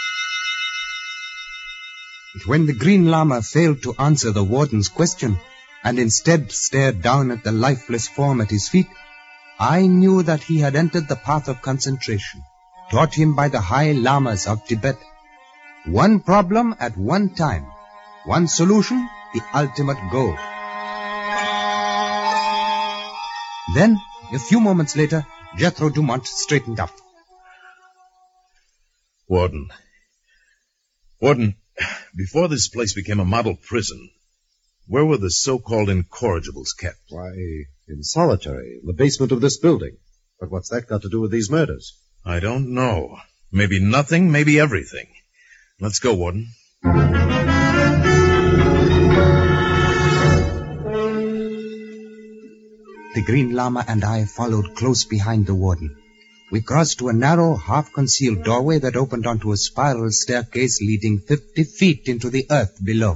When the Green Lama failed to answer the warden's question and instead stared down at the lifeless form at his feet, I knew that he had entered the path of concentration, taught him by the high lamas of Tibet. One problem at one time. One solution, the ultimate goal. Then, a few moments later, Jethro Dumont straightened up. Warden, before this place became a model prison, where were the so-called incorrigibles kept? Why, in solitary, in the basement of this building. But what's that got to do with these murders? I don't know. Maybe nothing, maybe everything. Let's go, Warden. The Green Lama and I followed close behind the warden. We crossed to a narrow, half-concealed doorway that opened onto a spiral staircase leading 50 feet into the earth below.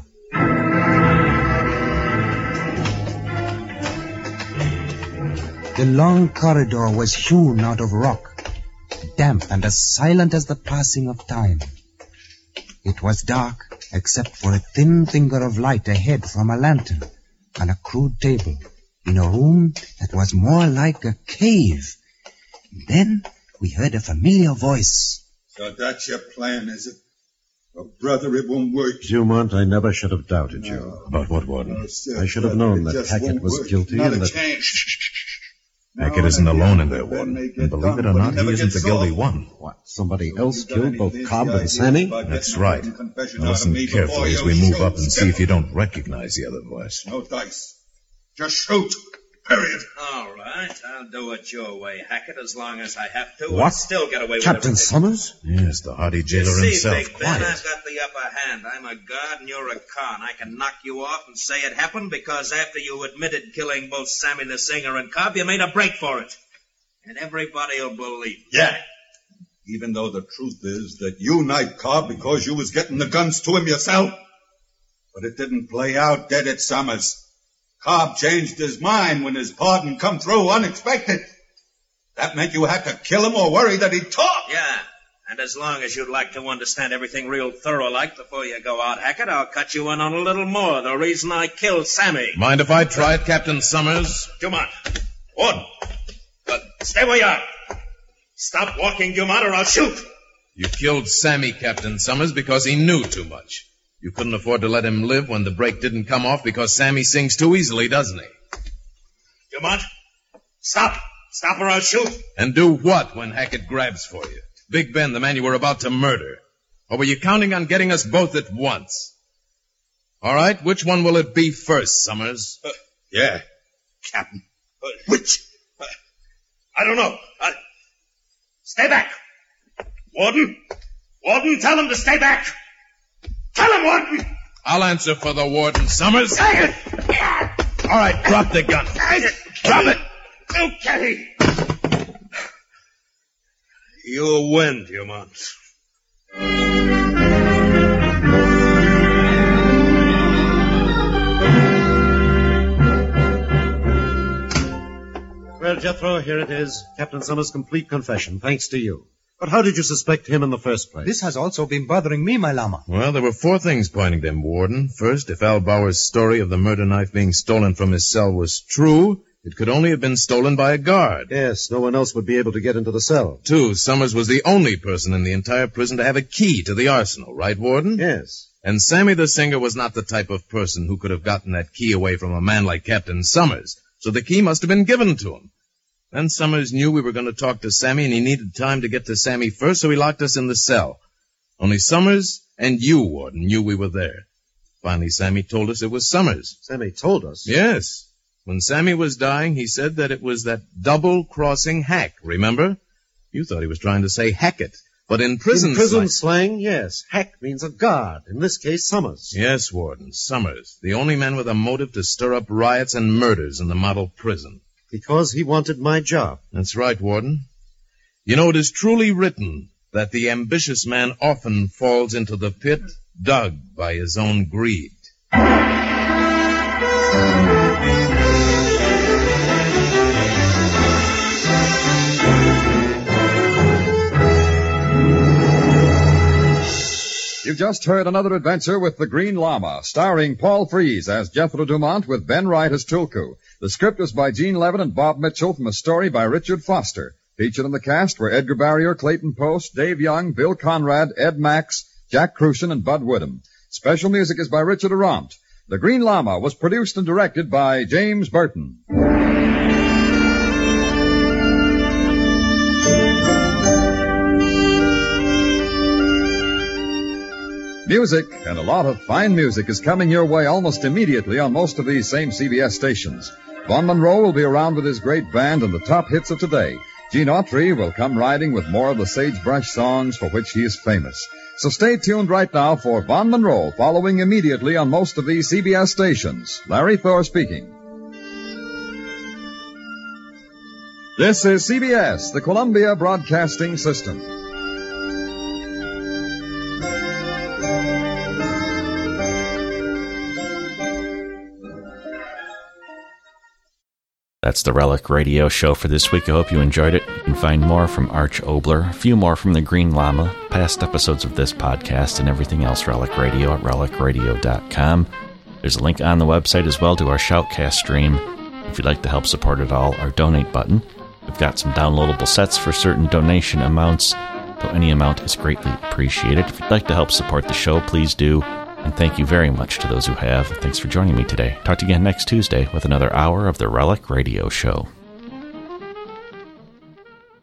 The long corridor was hewn out of rock, damp and as silent as the passing of time. It was dark, except for a thin finger of light ahead from a lantern and a crude table in a room that was more like a cave. Then we heard a familiar voice. So that's your plan, is it? Oh, brother, it won't work. Dumont, I never should have doubted you. About what, Warden? I should have known that Hackett was guilty and that... Hackett isn't alone in there, Warden. And believe it or not, he isn't the guilty one. What, somebody else killed both Cobb and Sammy? That's right. Now listen carefully as we move up and see if you don't recognize the other voice. No dice. Just shoot. Period. All right, I'll do it your way, Hackett, as long as I have to. What? And still get away with Captain everything. Summers? Yes, the hardy jailer You see, himself. Big Ben, Quiet. I've got the upper hand. I'm a guard and you're a con. I can knock you off and say it happened because after you admitted killing both Sammy the Singer and Cobb, you made a break for it. And everybody'll believe it. Yeah. Even though the truth is that you knifed Cobb because you was getting the guns to him yourself. But it didn't play out dead at Summers. Cobb changed his mind when his pardon come through unexpected. That meant you had to kill him or worry that he'd talk. Yeah, and as long as you'd like to understand everything real thorough-like before you go out, Hackett, I'll cut you in on a little more. The reason I killed Sammy. Mind if I try it, Captain Summers? Dumont. Warden. Stay where you are. Stop walking, Dumont, or I'll shoot. You killed Sammy, Captain Summers, because he knew too much. You couldn't afford to let him live when the break didn't come off because Sammy sings too easily, doesn't he? Dumont, stop. Stop or I'll shoot. And do what when Hackett grabs for you? Big Ben, the man you were about to murder. Or were you counting on getting us both at once? All right, which one will it be first, Summers? Yeah. Captain. Which? I don't know. Stay back. Warden. Warden, tell him to stay back. Tell him, Warden. I'll answer for the Warden, Summers. All right, drop the gun. Drop it. Okay. You win, Dumont. Well, Jethro, here it is. Captain Summers' complete confession, thanks to you. But how did you suspect him in the first place? This has also been bothering me, my lama. Well, there were 4 things pointing to him, Warden. First, if Al Bauer's story of the murder knife being stolen from his cell was true, it could only have been stolen by a guard. Yes, no one else would be able to get into the cell. 2, Summers was the only person in the entire prison to have a key to the arsenal, right, Warden? Yes. And Sammy the Singer was not the type of person who could have gotten that key away from a man like Captain Summers, so the key must have been given to him. Then Summers knew we were going to talk to Sammy, and he needed time to get to Sammy first, so he locked us in the cell. Only Summers and you, Warden, knew we were there. Finally, Sammy told us it was Summers. Sammy told us? Yes. When Sammy was dying, he said that it was that double-crossing hack, remember? You thought he was trying to say Hackett, but in prison slang, yes. Hack means a guard, in this case, Summers. Yes, Warden, Summers, the only man with a motive to stir up riots and murders in the model prison. Because he wanted my job. That's right, Warden. You know, it is truly written that the ambitious man often falls into the pit dug by his own greed. You've just heard another adventure with the Green Llama, starring Paul Frees as Jethro Dumont with Ben Wright as Tulku. The script was by Gene Levitt and Bob Mitchell from a story by Richard Foster. Featured in the cast were Edgar Barrier, Clayton Post, Dave Young, Bill Conrad, Ed Max, Jack Crucian, and Bud Woodham. Special music is by Richard Arant. The Green Llama was produced and directed by James Burton. Music, and a lot of fine music, is coming your way almost immediately on most of these same CBS stations. Vaughn Monroe will be around with his great band and the top hits of today. Gene Autry will come riding with more of the sagebrush songs for which he is famous. So stay tuned right now for Vaughn Monroe, following immediately on most of these CBS stations. Larry Thor speaking. This is CBS, the Columbia Broadcasting System. That's the Relic Radio Show for this week. I hope you enjoyed it. You can find more from Arch Obler, a few more from the Green Llama, past episodes of this podcast, and everything else Relic Radio at relicradio.com. There's a link on the website as well to our Shoutcast stream. If you'd like to help support it all, our donate button. We've got some downloadable sets for certain donation amounts, though any amount is greatly appreciated. If you'd like to help support the show, please do. And thank you very much to those who have. Thanks for joining me today. Talk to you again next Tuesday with another hour of the Relic Radio Show.